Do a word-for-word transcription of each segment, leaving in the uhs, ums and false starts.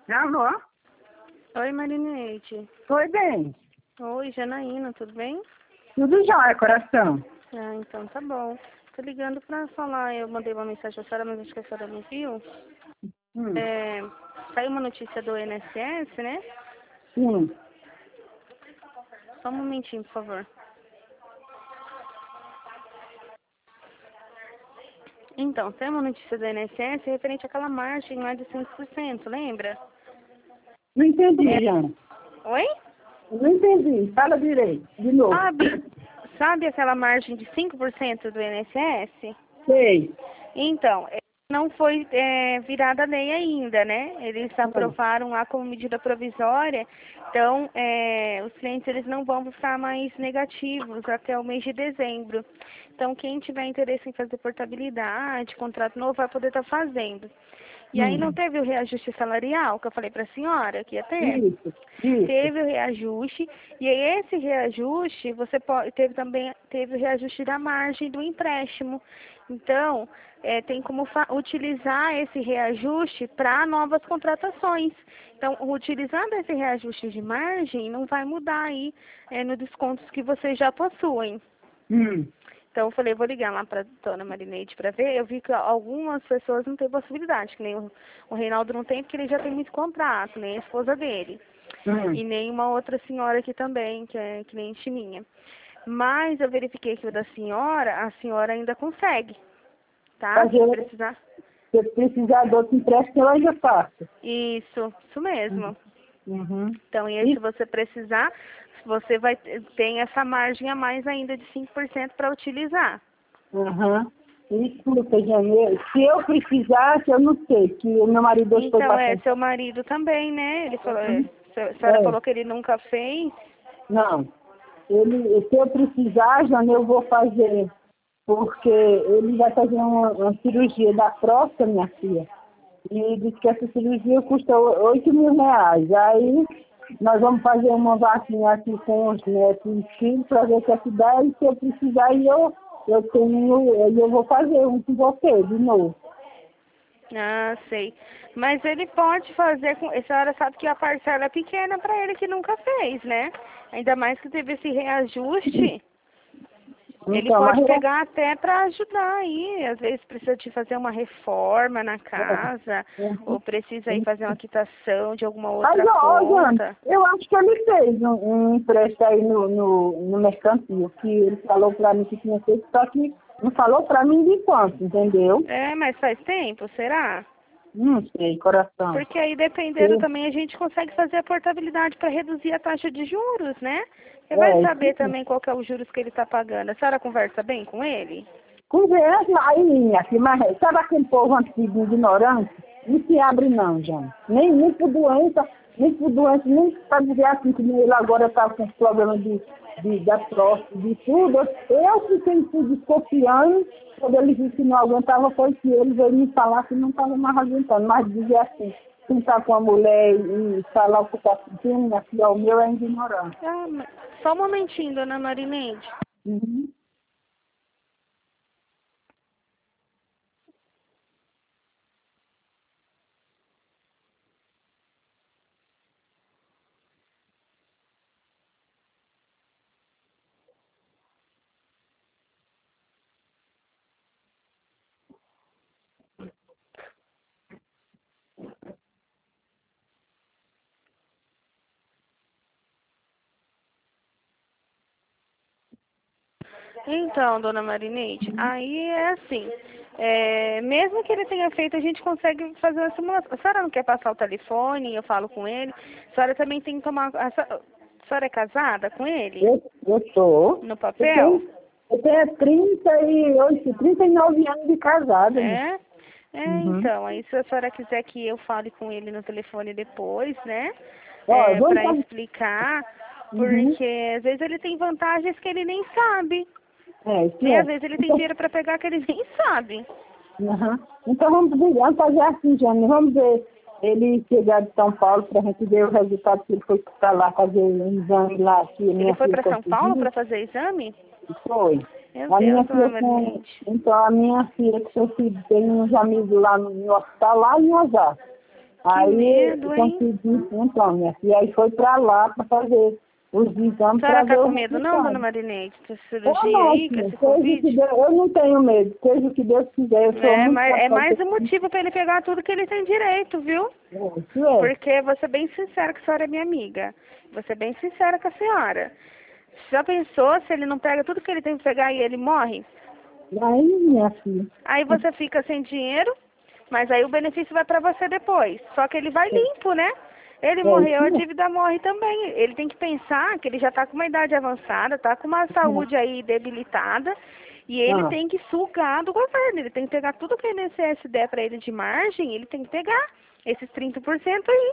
Alô? Oi, Marineide. Oi, bem. Oi, Janaína, tudo bem? Tudo jóia, coração. Ah, então tá bom. Tô ligando pra falar, eu mandei uma mensagem pra senhora, mas acho que a senhora não viu. Hum, É, saiu uma notícia do I N S S, né? sim. Só um momentinho, por favor. Então, tem uma notícia do I N S S referente àquela margem lá de cinco por cento, lembra? Não entendi, É, Jana. oi? Não entendi. Fala direito, de novo. Sabe, sabe aquela margem de cinco por cento do I N S S? Sei. Então, eh, não foi é, virada lei ainda, né? Eles Hum, aprovaram lá como medida provisória, então é, os clientes eles não vão ficar mais negativos até o mês de dezembro. Então, quem tiver interesse em fazer portabilidade, contrato novo, vai poder estar fazendo. E aí não hum. teve o reajuste salarial que eu falei para a senhora que ia ter? Isso, isso. Teve o reajuste, e aí esse reajuste, você pode, teve também, teve o reajuste da margem do empréstimo. Então, é, tem como fa- utilizar esse reajuste para novas contratações. Então, utilizando esse reajuste de margem, não vai mudar aí é, no descontos que vocês já possuem. Hum. Então, eu falei, vou ligar lá para a dona Marineide para ver. Eu vi que algumas pessoas não têm possibilidade, que nem o, o Reinaldo não tem, porque ele já tem muito contrato, nem a esposa dele. E Hum. nem uma outra senhora aqui também, que é cliente minha. Mas eu verifiquei que o da senhora, a senhora ainda consegue, tá? Se Fazer, precisar. se precisar de outro empréstimo, eu ainda faço. Isso, isso mesmo. Uhum. Então, e aí, se Isso, você precisar, você vai ter tem essa margem a mais ainda de cinco por cento para utilizar. uhum. Isso, janeiro. Se eu precisasse, eu não sei, que o meu marido hoje foi Então, é, bastante. seu marido também, né? Ele falou, é, Uhum. a senhora É, falou que ele nunca fez. não. Ele, se eu precisar, Jana, eu vou fazer, porque ele vai fazer uma, uma cirurgia da próstata, minha filha. E disse que essa cirurgia custa oito mil reais. Aí nós vamos fazer uma vacina aqui com os netos e os filhos para ver o que é que dá. E se eu precisar, eu, eu tenho, eu vou fazer um com você de novo. Ah, sei. Mas ele pode fazer com. A senhora sabe que a parcela é pequena para ele que nunca fez, né? Ainda mais que teve esse reajuste. Ele Então, mas pode eu, pegar até para ajudar aí. Às vezes precisa de fazer uma reforma na casa, é, é, ou precisa ir fazer uma quitação de alguma mas, outra ó, Jana, conta. eu acho que ele fez um, um empréstimo aí no, no, no mercantil, que ele falou para mim que tinha feito, só que não falou para mim de quanto, entendeu? É, mas faz tempo, será? Não sei, coração. Porque aí, dependendo Eu- também, a gente consegue fazer a portabilidade para reduzir a taxa de juros, né? Você vai É, saber isso. também qual que é os juros que ele está pagando. A senhora conversa bem com ele? Conversa aí, minha filha, mas sabe aquele povo antigo ignorante? Não se abre não, Jana. Nem, nem por doença, nem por doença, nem para dizer assim que nem ele agora está com problema de, de, da próstata, de tudo. Eu fiquei tudo desconfiando, quando ele disse que não aguentava, foi que ele veio me falar que não estava mais aguentando. Mas dizer assim, sentar com a mulher e, e falar o que está sentindo, minha filha, o meu é ignorante. Ah, mas- só um momentinho, dona Marineide. Uhum. Então, dona Marineide, aí é assim, é, mesmo que ele tenha feito, a gente consegue fazer uma simulação. A senhora não quer passar o telefone, eu falo com ele. A senhora também tem que tomar... A senhora, a senhora é casada com ele? Eu, eu tô. No Eu papel? tenho, eu tenho trinta e oito, trinta e nove anos de casada, né? É? É, Uhum. então, aí se a senhora quiser que eu fale com ele no telefone depois, né? Ó, eu É, vou para então. explicar, Uhum. porque às vezes ele tem vantagens que ele nem sabe. É, isso E às é. vezes ele tem Então, dinheiro para pegar que ele nem sabe. uhum. Então vamos, ver, vamos fazer assim, Jane. Vamos ver ele chegar de São Paulo para a gente ver o resultado que ele foi para lá fazer um exame lá, que a Ele minha foi filha para São Paulo conseguiu. para fazer exame? Foi. Meu A minha Deus, dona filha com. Marinete. Então a minha filha que seu filho tem uns amigos lá no, no hospital, lá em Osasco. Aí medo, hein? consegui, então, minha filha, aí foi pra lá pra fazer os exames. A senhora pra tá ver com os medo não, resultados. dona Marinete, dessa Eu cirurgia não, aí, com filha, esse seja o que Covid? Deus, eu não tenho medo, seja o que Deus quiser, eu sou É, muito mas, é mais um católica. motivo pra ele pegar tudo que ele tem direito, viu? É, isso é. Porque vou ser bem sincera que a senhora é minha amiga. Vou ser bem sincera com a senhora. Já pensou se ele não pega tudo que ele tem que pegar e ele morre? Aí, minha filha. Aí você fica sem dinheiro, mas aí o benefício vai pra você depois. Só que ele vai É, limpo, né? Ele é morreu, a isso dívida morre também. Ele tem que pensar que ele já tá com uma idade avançada, tá com uma mesmo. saúde aí debilitada, e ele Ah, tem que sugar do governo. Ele tem que pegar tudo que o I N S S der pra ele de margem, ele tem que pegar esses trinta por cento aí.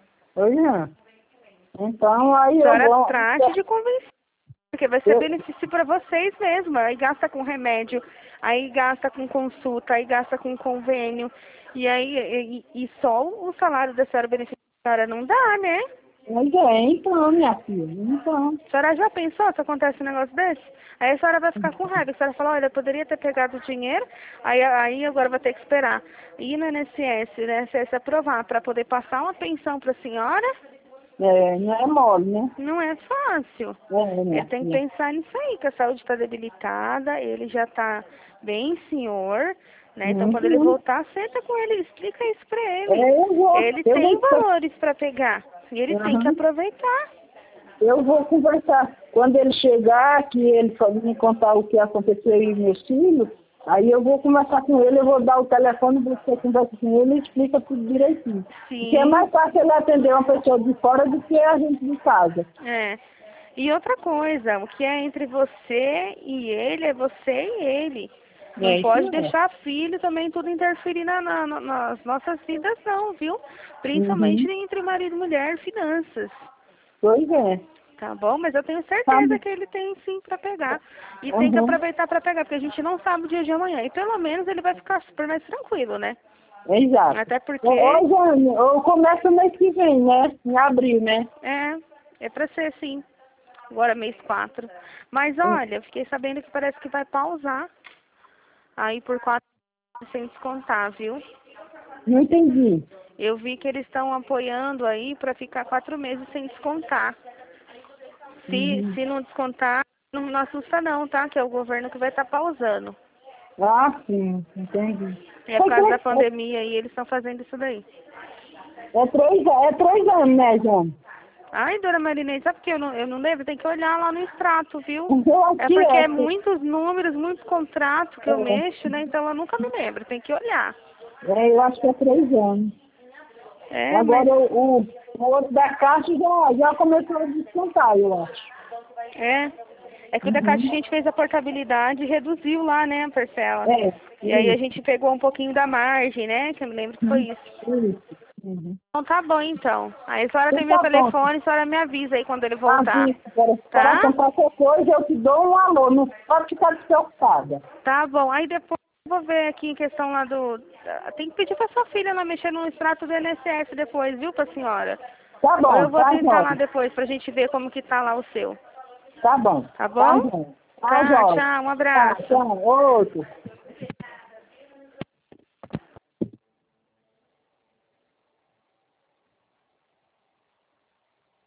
olha. Então, aí A eu senhora vou... trate de convencer. Porque vai ser Eu, benefício para vocês mesmo. Aí gasta com remédio, aí gasta com consulta, aí gasta com convênio. E aí e, e só o salário da senhora benefício da senhora não dá, né? mas é, então, minha filha, então. A senhora já pensou se acontece um negócio desse? Aí a senhora vai ficar com raiva. A senhora fala, olha, eu poderia ter pegado o dinheiro, aí, aí agora vai ter que esperar. Ir no I N S S, o I N S S aprovar para poder passar uma pensão para a senhora, É, não é mole, né? não é fácil. É, Ele minha tem que filha. pensar nisso aí, que a saúde está debilitada, ele já está bem senhor, né? Então quando ele Uhum. voltar, senta com ele, explica isso para ele. É, eu vou, Ele eu tem vou, valores para pegar e ele tem que uhum. aproveitar. Eu vou conversar. Quando ele chegar, que ele for me contar o que aconteceu aí com meus filhos, aí eu vou conversar com ele, eu vou dar o telefone, você conversa com ele e explica tudo direitinho. Porque é Sim, mais fácil ele atender uma pessoa de fora do que a gente de casa. é. E outra coisa, o que é entre você e ele é você e ele. Não É isso pode mesmo. deixar filho também tudo interferir na, na- na- nas nossas vidas não, viu? Principalmente Uhum. entre marido e mulher, finanças. Pois é. Tá bom? Mas eu tenho Tá. certeza que ele tem sim pra pegar. E tem que Uhum. aproveitar pra pegar, porque a gente não sabe o dia de amanhã. E pelo menos ele vai ficar super mais tranquilo, né? Exato. Até porque Ô, Jane, eu começo no mês que vem, né? Em abril, né? é, é pra ser sim. Agora mês quatro. Mas olha, eu fiquei sabendo que parece que vai pausar aí por quatro meses sem descontar, viu? Não entendi. Eu vi que eles estão apoiando aí pra ficar quatro meses sem descontar. Se, Uhum. se não descontar, não, não assusta não, tá? Que é o governo que vai estar pausando. Ah, sim, entendi. É por Foi causa da três, pandemia e eles estão fazendo isso daí. é, é, três, é três anos, né, Jane? Ai, dona Marinês, sabe porque eu não, eu não lembro? Tem que olhar lá no extrato, viu? Eu É aqui porque é, é muitos números, muitos contratos que eu é, mexo, né? Então eu nunca me lembro, tem que olhar. é, eu acho que é três anos. É, mas Agora o, o, o outro da Caixa já, já começou a descontar, eu acho. é. É que o da Caixa a Uhum. gente fez a portabilidade e reduziu lá, né, a parcela. É, E aí a isso. gente pegou um pouquinho da margem, né? Que eu me lembro que foi Uhum. isso. Isso. Uhum. Então tá bom então. Aí a senhora tem Então meu tá bom. telefone, a senhora me avisa aí quando ele voltar. Avisa, coração, Tá? qualquer coisa eu te dou um alô, não pode ficar despreocupada. Tá bom. Aí depois eu vou ver aqui em questão lá do. Tem que pedir pra sua filha lá mexer no extrato do I N S S depois, viu, pra senhora? Tá Ou bom, eu vou tá, tentar lá Jorge. depois pra gente ver como que tá lá o seu. Tá bom, Tá tá, bom? Jorge. Tá, Tá, Jorge. tchau, um Tá, abraço. tchau. Outro.